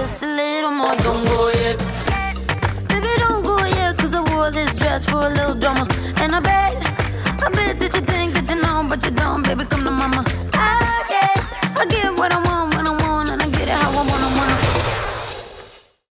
just a little more. Don't go yet. Baby, don't go yet, cause I wore this dress for a little drama. And I bet that you think that you know, but you don't. Baby, come to mama.